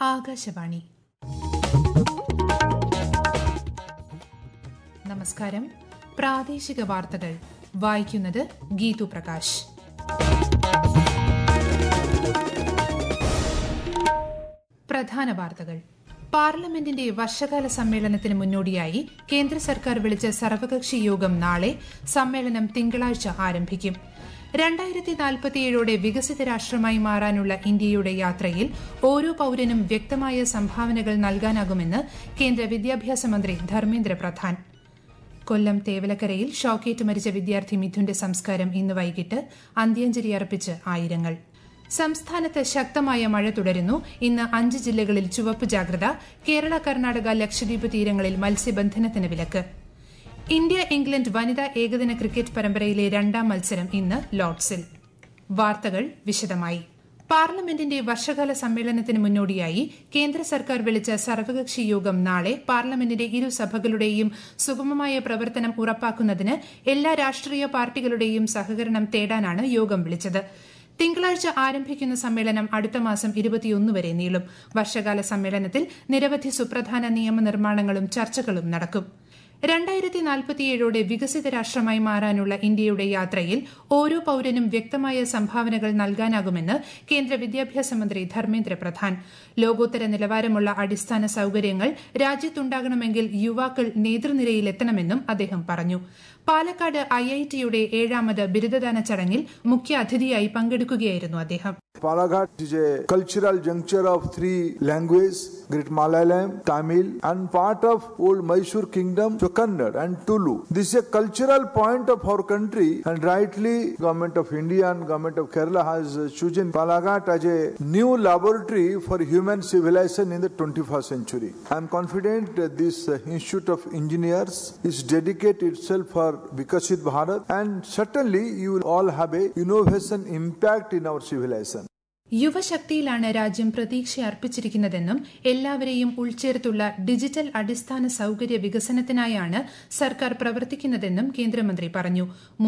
ആകാശവാണി. നമസ്കാരം. പ്രാദേശിക വാർത്തകൾ വായിക്കുന്നത് ഗീതു പ്രകാശ്. പ്രധാന വാർത്തകൾ. പാർലമെന്റിന്റെ വർഷകാല സമ്മേളനത്തിന് മുന്നോടിയായി കേന്ദ്ര സർക്കാർ വിളിച്ച സർവകക്ഷി യോഗം നാളെ. സമ്മേളനം തിങ്കളാഴ്ച ആരംഭിക്കും. 2047 വികസിത രാഷ്ട്രമായി മാറാനുള്ള ഇന്ത്യയുടെ യാത്രയിൽ ഓരോ പൌരനും വ്യക്തമായ സംഭാവനകൾ നൽകാനാകുമെന്ന് കേന്ദ്ര വിദ്യാഭ്യാസ മന്ത്രി ധർമ്മേന്ദ്ര പ്രധാൻ. കൊല്ലം തേവലക്കരയിൽ ഷോക്കേറ്റ് മരിച്ച വിദ്യാർത്ഥി മിഥുന്റെ സംസ്കാരം ഇന്ന് വൈകിട്ട് അന്ത്യാഞ്ജലി അർപ്പിച്ച് ആയിരങ്ങൾ. സംസ്ഥാനത്ത് ശക്തമായ മഴ തുടരുന്നു. ഇന്ന് 5 ജില്ലകളിൽ ചുവപ്പ് ജാഗ്രത. കേരള, കർണാടക, ലക്ഷദ്വീപ് തീരങ്ങളിൽ മത്സ്യബന്ധനത്തിന് വിലക്ക്. ഇന്ത്യ ഇംഗ്ലണ്ട് വനിതാ ഏകദിന ക്രിക്കറ്റ് പരമ്പരയിലെ 2ാം മത്സരം ഇന്ന് ലോർഡ്സിൽ. വാർത്തകൾ വിശദമായി. പാർലമെന്റിന്റെ വർഷകാല സമ്മേളനത്തിന് മുന്നോടിയായി കേന്ദ്ര സർക്കാർ വിളിച്ച സർവകക്ഷി യോഗം നാളെ. പാർലമെന്റിന്റെ ഇരുസഭകളുടെയും സുഗമമായ പ്രവർത്തനം ഉറപ്പാക്കുന്നതിന് എല്ലാ രാഷ്ട്രീയ പാർട്ടികളുടെയും സഹകരണം തേടാനാണ് യോഗം വിളിച്ചത്. തിങ്കളാഴ്ച ആരംഭിക്കുന്ന സമ്മേളനം അടുത്ത മാസം 21 വരെ നീളും. വർഷകാല സമ്മേളനത്തിൽ നിരവധി സുപ്രധാന നിയമനിർമ്മാണങ്ങളും ചർച്ചകളും നടക്കും. 2047 വികസിത രാഷ്ട്രമായി മാറാനുള്ള ഇന്ത്യയുടെ യാത്രയിൽ ഓരോ പൌരനും വ്യക്തമായ സംഭാവനകൾ നൽകാനാകുമെന്ന് കേന്ദ്ര വിദ്യാഭ്യാസ മന്ത്രി ധർമ്മേന്ദ്ര പ്രധാൻ. ലോകോത്തര നിലവാരമുള്ള അടിസ്ഥാന സൌകര്യങ്ങൾ രാജ്യത്തുണ്ടാകണമെങ്കിൽ യുവാക്കൾ നേതൃനിരയിലെത്തണമെന്നും അദ്ദേഹം പറഞ്ഞു. പാലക്കാട് IITയുടെ 7ാമത് ബിരുദദാന ചടങ്ങിൽ മുഖ്യാതിഥിയായി പങ്കെടുക്കുകയായിരുന്നു അദ്ദേഹം. Palakkad is a cultural juncture of 3 languages, Great Malayalam, Tamil, and part of old Mysore kingdom, so Kannada and Tulu. This is a cultural point of our country, and rightly Government of India and Government of Kerala has chosen Palakkad as a new laboratory for human civilization in the 21st century. I am confident that this Institute of Engineers is dedicated itself for Vikasit Bharat, and certainly you will all have a innovation impact in our civilization. യുവശക്തിയിലാണ് രാജ്യം പ്രതീക്ഷ അർപ്പിച്ചിരിക്കുന്നതെന്നും എല്ലാവരെയും ഉൾച്ചേർത്തുള്ള digital അടിസ്ഥാന സൌകര്യ വികസനത്തിനായാണ് സർക്കാർ പ്രവർത്തിക്കുന്നതെന്നും കേന്ദ്രമന്ത്രി പറഞ്ഞു.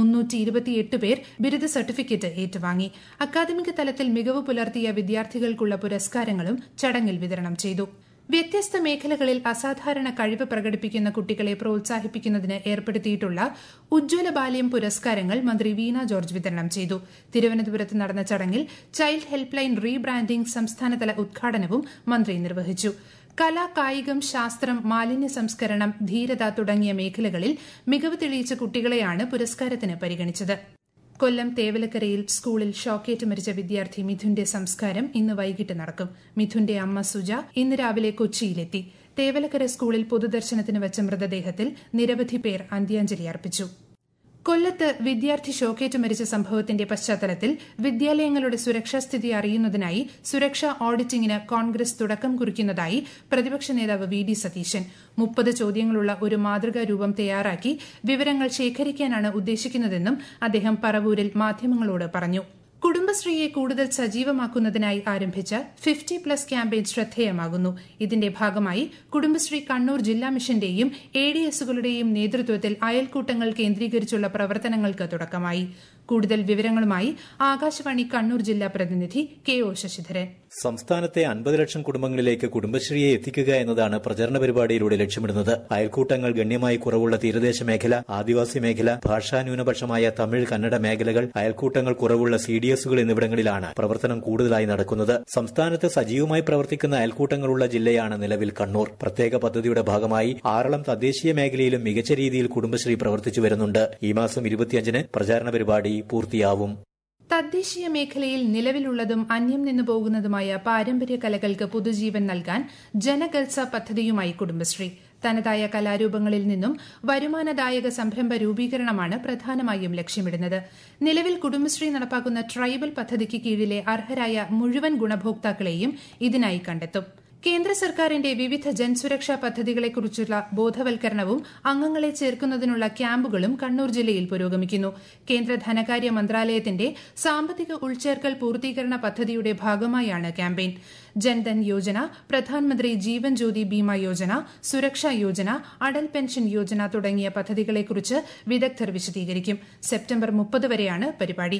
328 പേർ ബിരുദ സർട്ടിഫിക്കറ്റ് ഏറ്റുവാങ്ങി. അക്കാദമിക തലത്തിൽ മികവ് പുലർത്തിയ വിദ്യാർത്ഥികൾക്കുള്ള പുരസ്കാരങ്ങളും ചടങ്ങിൽ വിതരണം ചെയ്തു. വ്യത്യസ്ത മേഖലകളിൽ അസാധാരണ കഴിവ് പ്രകടിപ്പിക്കുന്ന കുട്ടികളെ പ്രോത്സാഹിപ്പിക്കുന്നതിന് ഏർപ്പെടുത്തിയിട്ടുള്ള ഉജ്ജ്വല ബാല്യം പുരസ്കാരങ്ങൾ മന്ത്രി വീണ ജോർജ് വിതരണം ചെയ്തു. തിരുവനന്തപുരത്ത് നടന്ന ചടങ്ങിൽ ചൈൽഡ് ഹെൽപ്പ് ലൈൻ റീബ്രാൻഡിംഗ് സംസ്ഥാനതല ഉദ്ഘാടനവും മന്ത്രി നിർവഹിച്ചു. കല, കായികം, ശാസ്ത്രം, മാലിന്യ സംസ്കരണം, ധീരത തുടങ്ങിയ മേഖലകളിൽ മികവ് തെളിയിച്ച കുട്ടികളെയാണ് പുരസ്കാരത്തിന് പരിഗണിച്ചത്. കൊല്ലം തേവലക്കരയിൽ സ്കൂളിൽ ഷോക്കേറ്റ് മരിച്ച വിദ്യാർത്ഥി മിഥുന്റെ സംസ്കാരം ഇന്ന് വൈകിട്ട് നടക്കും. മിഥുന്റെ അമ്മ സുജ ഇന്ന് രാവിലെ കൊച്ചിയിലെത്തി. തേവലക്കര സ്കൂളിൽ പൊതുദർശനത്തിന് വച്ച മൃതദേഹത്തിൽ നിരവധി പേർ അന്ത്യാഞ്ജലി അർപ്പിച്ചു. കൊല്ലത്ത് വിദ്യാർത്ഥി ഷോക്കേറ്റ് മരിച്ച സംഭവത്തിന്റെ പശ്ചാത്തലത്തിൽ വിദ്യാലയങ്ങളുടെ സുരക്ഷാസ്ഥിതി അറിയുന്നതിനായി സുരക്ഷാ ഓഡിറ്റിംഗിന് കോൺഗ്രസ് തുടക്കം കുറിക്കുന്നതായി പ്രതിപക്ഷ നേതാവ് VD സതീശൻ. 30 ചോദ്യങ്ങളുള്ള ഒരു മാതൃകാ രൂപം തയ്യാറാക്കി വിവരങ്ങൾ ശേഖരിക്കാനാണ് ഉദ്ദേശിക്കുന്നതെന്നും അദ്ദേഹം പറവൂരിൽ മാധ്യമങ്ങളോട് പറഞ്ഞു. കുടുംബശ്രീയെ കൂടുതൽ സജീവമാക്കുന്നതിനായി ആരംഭിച്ച 50+ ക്യാമ്പയിൻ ശ്രദ്ധേയമാകുന്നു. ഇതിന്റെ ഭാഗമായി കുടുംബശ്രീ കണ്ണൂർ ജില്ലാ മിഷന്റെയും ADSകളുടെയും നേതൃത്വത്തിൽ അയൽക്കൂട്ടങ്ങൾ കേന്ദ്രീകരിച്ചുള്ള പ്രവർത്തനങ്ങൾക്ക് തുടക്കമായി. കൂടുതൽ വിവരങ്ങളുമായി ആകാശവാണി കണ്ണൂർ ജില്ലാ പ്രതിനിധി KO ശശിധരൻ. സംസ്ഥാനത്തെ 50 ലക്ഷം കുടുംബങ്ങളിലേക്ക് കുടുംബശ്രീയെ എത്തിക്കുക എന്നതാണ് പ്രചരണ പരിപാടിയിലൂടെ ലക്ഷ്യമിടുന്നത്. അയൽക്കൂട്ടങ്ങൾ ഗണ്യമായി കുറവുള്ള തീരദേശ മേഖല, ആദിവാസി മേഖല, ഭാഷാ ന്യൂനപക്ഷമായ തമിഴ്, കന്നഡ മേഖലകൾ, അയൽക്കൂട്ടങ്ങൾ കുറവുള്ള CDSകൾ എന്നിവിടങ്ങളിലാണ് പ്രവർത്തനം കൂടുതലായി നടക്കുന്നത്. സംസ്ഥാനത്ത് സജീവമായി പ്രവർത്തിക്കുന്ന അയൽക്കൂട്ടങ്ങളുള്ള ജില്ലയാണ് നിലവിൽ കണ്ണൂർ. പ്രത്യേക പദ്ധതിയുടെ ഭാഗമായി ആറളം തദ്ദേശീയ മേഖലയിലും മികച്ച രീതിയിൽ കുടുംബശ്രീ പ്രവർത്തിച്ചു വരുന്നുണ്ട്. ഈ മാസം 25-ന് പ്രചാരണ പരിപാടി പൂർത്തിയാവും. തദ്ദേശീയ മേഖലയിൽ നിലവിലുള്ളതും അന്യം നിന്നു പോകുന്നതുമായ പാരമ്പര്യ കലകൾക്ക് പുതുജീവൻ നൽകാൻ ജനഗൽസ പദ്ധതിയുമായി കുടുംബശ്രീ. തനതായ കലാരൂപങ്ങളിൽ നിന്നും വരുമാനദായക സംരംഭ രൂപീകരണമാണ് പ്രധാനമായും ലക്ഷ്യമിടുന്നത്. നിലവിൽ കുടുംബശ്രീ നടപ്പാക്കുന്ന ട്രൈബൽ പദ്ധതിക്ക് കീഴിലെ അർഹരായ മുഴുവൻ ഗുണഭോക്താക്കളെയും ഇതിനായി കണ്ടെത്തും. കേന്ദ്ര സർക്കാരിന്റെ വിവിധ ജൻസുരക്ഷാ പദ്ധതികളെക്കുറിച്ചുള്ള ബോധവൽക്കരണവും അംഗങ്ങളെ ചേർക്കുന്നതിനുള്ള ക്യാമ്പുകളും കണ്ണൂർ ജില്ലയിൽ പുരോഗമിക്കുന്നു. കേന്ദ്ര ധനകാര്യ മന്ത്രാലയത്തിന്റെ സാമ്പത്തിക ഉൾച്ചേർക്കൽ പൂർത്തീകരണ പദ്ധതിയുടെ ഭാഗമായാണ് ക്യാമ്പയിൻ. ജൻധൻ യോജന, പ്രധാൻമന്ത്രി ജീവൻ ജ്യോതി ബീമ യോജന, സുരക്ഷാ യോജന, അടൽ പെൻഷൻ യോജന തുടങ്ങിയ പദ്ധതികളെക്കുറിച്ച് വിദഗ്ധർ വിശദീകരിക്കും. സെപ്റ്റംബർ 30 വരെയാണ് പരിപാടി.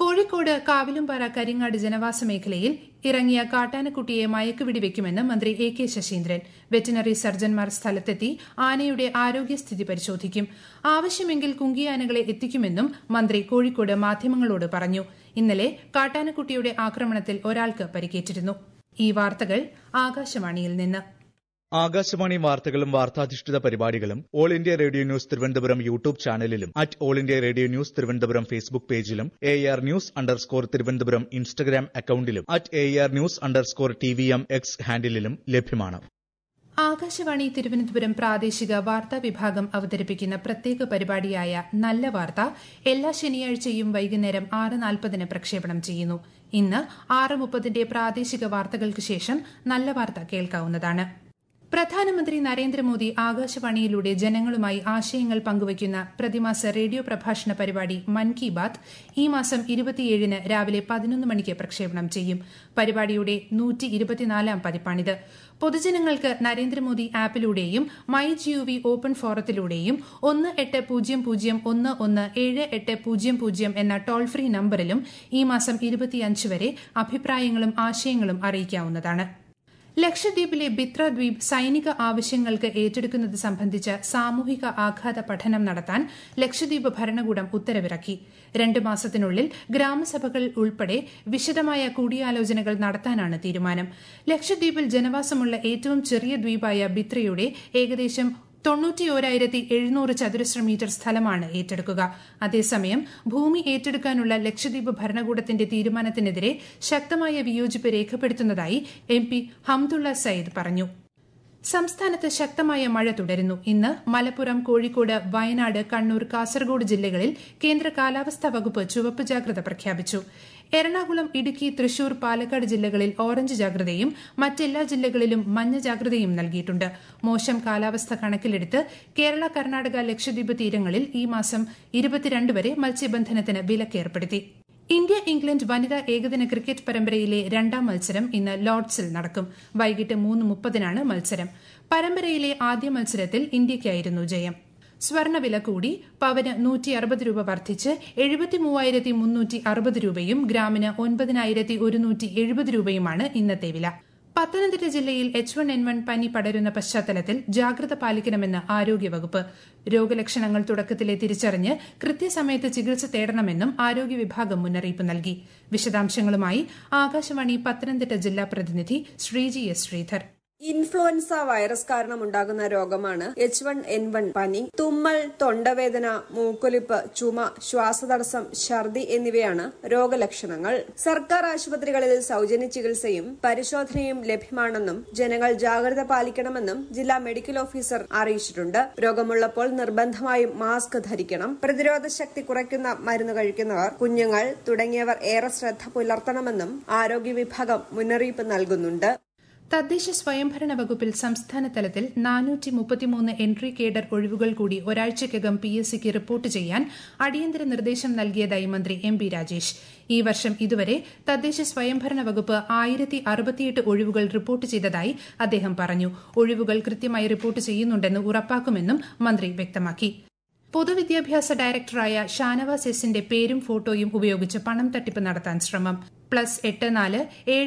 കോഴിക്കോട് കാവിലുംപാറ കരിങ്ങാട് ജനവാസ മേഖലയിൽ ഇറങ്ങിയ കാട്ടാനക്കുട്ടിയെ മയക്കുവെടിവെക്കുമെന്ന് മന്ത്രി A K Saseendran. Veterinary surgeons സ്ഥലത്തെത്തി ആനയുടെ ആരോഗ്യസ്ഥിതി പരിശോധിക്കും. ആവശ്യമെങ്കിൽ കുങ്കിയാനകളെ എത്തിക്കുമെന്നും മന്ത്രി കോഴിക്കോട് മാധ്യമങ്ങളോട് പറഞ്ഞു. ഇന്നലെ കാട്ടാനക്കുട്ടിയുടെ ആക്രമണത്തിൽ ഒരാൾക്ക് പരിക്കേറ്റിരുന്നു. ഈ വാർത്തകൾ ആകാശവാണിയിൽ നിന്ന്. ആകാശവാണി വാർത്തകളും വാർത്താധിഷ്ഠിത പരിപാടികളും all India radio news Thiruvananthapuram YouTube ചാനലിലും all India radio news Thiruvananthapuram Facebook പേജിലും AR News_ തിരുവനന്തപുരം ഇൻസ്റ്റഗ്രാം അക്കൌണ്ടിലും AR News_TVM X ഹാൻഡിലും ലഭ്യമാണ്. ആകാശവാണി തിരുവനന്തപുരം പ്രാദേശിക വാർത്താ വിഭാഗം അവതരിപ്പിക്കുന്ന പ്രത്യേക പരിപാടിയായ നല്ല വാർത്ത എല്ലാ ശനിയാഴ്ചയും വൈകുന്നേരം 6:40 പ്രക്ഷേപണം ചെയ്യുന്നു. ഇന്ന് 6:30 പ്രാദേശിക വാർത്തകൾക്ക് ശേഷം നല്ല വാർത്ത കേൾക്കാവുന്നതാണ്. പ്രധാനമന്ത്രി നരേന്ദ്രമോദി ആകാശവാണിയിലൂടെ ജനങ്ങളുമായി ആശയങ്ങൾ പങ്കുവയ്ക്കുന്ന പ്രതിമാസ റേഡിയോ പ്രഭാഷണ പരിപാടി മൻ കി ബാത് ഈ മാസം 27-ന് രാവിലെ 11 മണിക്ക് പ്രക്ഷേപണം ചെയ്യും. പരിപാടിയുടെ 124-ാം പതിപ്പാണിത്. പൊതുജനങ്ങൾക്ക് നരേന്ദ്രമോദി ആപ്പിലൂടെയും MyGov ഓപ്പൺ ഫോറത്തിലൂടെയും 1800117800 എന്ന ടോൾ ഫ്രീ നമ്പറിലും ഈ മാസം 25 വരെ അഭിപ്രായങ്ങളും ആശയങ്ങളും അറിയിക്കാവുന്നതാണ്. ലക്ഷദ്വീപിലെ ബിത്ര ദ്വീപ് സൈനിക ആവശ്യങ്ങൾക്ക് ഏറ്റെടുക്കുന്നത് സംബന്ധിച്ച സാമൂഹിക ആഘാത പഠനം നടത്താൻ ലക്ഷദ്വീപ് ഭരണകൂടം ഉത്തരവിറക്കി. 2 മാസത്തിനുള്ളിൽ ഗ്രാമസഭകൾ ഉൾപ്പെടെ വിശദമായ കൂടിയാലോചനകൾ നടത്താനാണ് തീരുമാനം. ലക്ഷദ്വീപിൽ ജനവാസമുള്ള ഏറ്റവും ചെറിയ ദ്വീപായ ബിത്രയുടെ ഏകദേശം 91,700 ചതുരശ്ര മീറ്റർ സ്ഥലമാണ് ഏറ്റെടുക്കുക. അതേസമയം ഭൂമി ഏറ്റെടുക്കാനുള്ള ലക്ഷദ്വീപ് ഭരണകൂടത്തിന്റെ തീരുമാനത്തിനെതിരെ ശക്തമായ വിയോജിപ്പ് രേഖപ്പെടുത്തുന്നതായി MP ഹംദുള്ള സയ്യിദ് പറഞ്ഞു. സംസ്ഥാനത്ത് ശക്തമായ മഴ തുടരുന്നു. ഇന്ന് മലപ്പുറം, കോഴിക്കോട്, വയനാട്, കണ്ണൂർ, കാസർഗോഡ് ജില്ലകളിൽ കേന്ദ്ര കാലാവസ്ഥാ വകുപ്പ് ചുവപ്പ് ജാഗ്രത പ്രഖ്യാപിച്ചു. എറണാകുളം, ഇടുക്കി, തൃശൂർ, പാലക്കാട് ജില്ലകളിൽ ഓറഞ്ച് ജാഗ്രതയും മറ്റെല്ലാ ജില്ലകളിലും മഞ്ഞ ജാഗ്രതയും നൽകിയിട്ടുണ്ട്. മോശം കാലാവസ്ഥ കണക്കിലെടുത്ത് കേരള, കർണാടക, ലക്ഷദ്വീപ് തീരങ്ങളിൽ ഈ മാസം 22 വരെ മത്സ്യബന്ധനത്തിന് വിലക്കേർപ്പെടുത്തി. ഇന്ത്യ ഇംഗ്ലണ്ട് വനിതാ ഏകദിന ക്രിക്കറ്റ് പരമ്പരയിലെ 2ാം മത്സരം ഇന്ന് ലോർഡ്സിൽ നടക്കും. വൈകിട്ട് 3:30-നാണ് മത്സരം. പരമ്പരയിലെ ആദ്യ മത്സരത്തിൽ ഇന്ത്യയ്ക്കായിരുന്നു ജയം. സ്വർണ്ണവില കൂടി. പവന് 160 രൂപ വർദ്ധിച്ച് 73,360 രൂപയും ഗ്രാമിന് 9,170 രൂപയുമാണ് ഇന്നത്തെ വില. പത്തനംതിട്ട ജില്ലയിൽ H1N1 പനി പടരുന്ന പശ്ചാത്തലത്തിൽ ജാഗ്രത പാലിക്കണമെന്ന് ആരോഗ്യവകുപ്പ്. രോഗലക്ഷണങ്ങൾ തുടക്കത്തിലെ തിരിച്ചറിഞ്ഞ് കൃത്യസമയത്ത് ചികിത്സ തേടണമെന്നും ആരോഗ്യ വിഭാഗം മുന്നറിയിപ്പ് നൽകി. വിശദാംശങ്ങളുമായി ആകാശവാണി പത്തനംതിട്ട ജില്ലാ പ്രതിനിധി Sreeji S Sreedhar. Influenza virus കാരണമുണ്ടാകുന്ന രോഗമാണ് H1N1 പനി. തുമ്മൽ, തൊണ്ടവേദന, മൂക്കൊലിപ്പ്, ചുമ, ശ്വാസതടസ്സം, ഛർദി എന്നിവയാണ് രോഗലക്ഷണങ്ങൾ. സർക്കാർ ആശുപത്രികളിൽ സൌജന്യ ചികിത്സയും പരിശോധനയും ലഭ്യമാണെന്നും ജനങ്ങൾ ജാഗ്രത പാലിക്കണമെന്നും ജില്ലാ മെഡിക്കൽ ഓഫീസർ അറിയിച്ചിട്ടുണ്ട്. രോഗമുള്ളപ്പോൾ നിർബന്ധമായും മാസ്ക് ധരിക്കണം. പ്രതിരോധ ശക്തി കുറയ്ക്കുന്ന മരുന്ന് കഴിക്കുന്നവർ, കുഞ്ഞുങ്ങൾ തുടങ്ങിയവർ ഏറെ ശ്രദ്ധ പുലർത്തണമെന്നും ആരോഗ്യ വിഭാഗം മുന്നറിയിപ്പ് നൽകുന്നുണ്ട്. തദ്ദേശ സ്വയംഭരണ വകുപ്പിൽ സംസ്ഥാന തലത്തിൽ 433 എൻട്രി കേഡർ ഒഴിവുകൾ കൂടി ഒരാഴ്ചയ്ക്കകം PSCക്ക് റിപ്പോർട്ട് ചെയ്യാൻ അടിയന്തര നിർദ്ദേശം നൽകിയതായി മന്ത്രി MP രാജേഷ്. ഈ വർഷം ഇതുവരെ തദ്ദേശ സ്വയംഭരണ വകുപ്പ് 1068 ഒഴിവുകൾ റിപ്പോർട്ട് ചെയ്തതായി അദ്ദേഹം പറഞ്ഞു. ഒഴിവുകൾ കൃത്യമായി റിപ്പോർട്ട് ചെയ്യുന്നുണ്ടെന്ന് ഉറപ്പാക്കുമെന്നും മന്ത്രി വ്യക്തമാക്കി. പൊതുവിദ്യാഭ്യാസ ഡയറക്ടറായ ഷാനവാസ് എസിന്റെ പേരും ഫോട്ടോയും ഉപയോഗിച്ച് പണം തട്ടിപ്പ് നടത്താൻ ശ്രമം. +84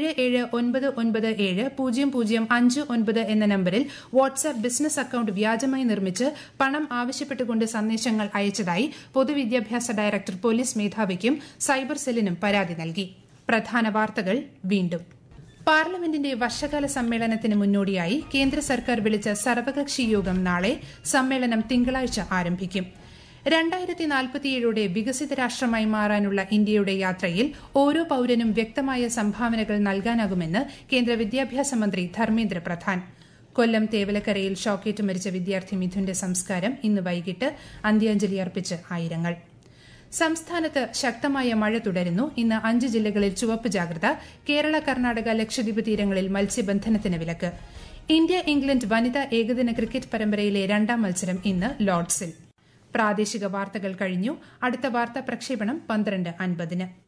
7799 0059 എന്ന നമ്പറിൽ വാട്സ്ആപ്പ് ബിസിനസ് അക്കൌണ്ട് വ്യാജമായി നിർമ്മിച്ച് പണം ആവശ്യപ്പെട്ടുകൊണ്ട് സന്ദേശങ്ങൾ അയച്ചതായി പൊതുവിദ്യാഭ്യാസ ഡയറക്ടർ പോലീസ് മേധാവിക്കും സൈബർ സെല്ലിനും പരാതി നൽകി. പ്രധാന വാർത്തകൾ വീണ്ടും. പാർലമെന്റിന്റെ വർഷകാല സമ്മേളനത്തിന് മുന്നോടിയായി കേന്ദ്ര സർക്കാർ വിളിച്ച സർവകക്ഷി യോഗം നാളെ. സമ്മേളനം തിങ്കളാഴ്ച ആരംഭിക്കും. 2047 വികസിത രാഷ്ട്രമായി മാറാനുള്ള ഇന്ത്യയുടെ യാത്രയിൽ ഓരോ പൌരനും വ്യക്തമായ സംഭാവനകൾ നൽകാനാകുമെന്ന് കേന്ദ്ര വിദ്യാഭ്യാസ മന്ത്രി ധർമ്മേന്ദ്ര പ്രധാൻ. കൊല്ലം തേവലക്കരയിൽ ഷോക്കേറ്റ് മരിച്ച വിദ്യാർത്ഥി മിഥുന്റെ സംസ്കാരം ഇന്ന് വൈകിട്ട് അന്ത്യാഞ്ജലി അർപ്പിച്ച് ആയിരങ്ങൾ. സംസ്ഥാനത്ത് ശക്തമായ മഴ തുടരുന്നു. ഇന്ന് 5 ജില്ലകളിൽ ചുവപ്പ് ജാഗ്രത. കേരള, കർണാടക, ലക്ഷദ്വീപ് തീരങ്ങളിൽ മത്സ്യബന്ധനത്തിന് വിലക്ക്. ഇന്ത്യ ഇംഗ്ലണ്ട് വനിതാ ഏകദിന ക്രിക്കറ്റ് പരമ്പരയിലെ 2ാം മത്സരം ഇന്ന് ലോർഡ്സിൽ. പ്രാദേശിക വാർത്തകൾ കഴിഞ്ഞു. അടുത്ത വാർത്താ പ്രക്ഷേപണം 12:50.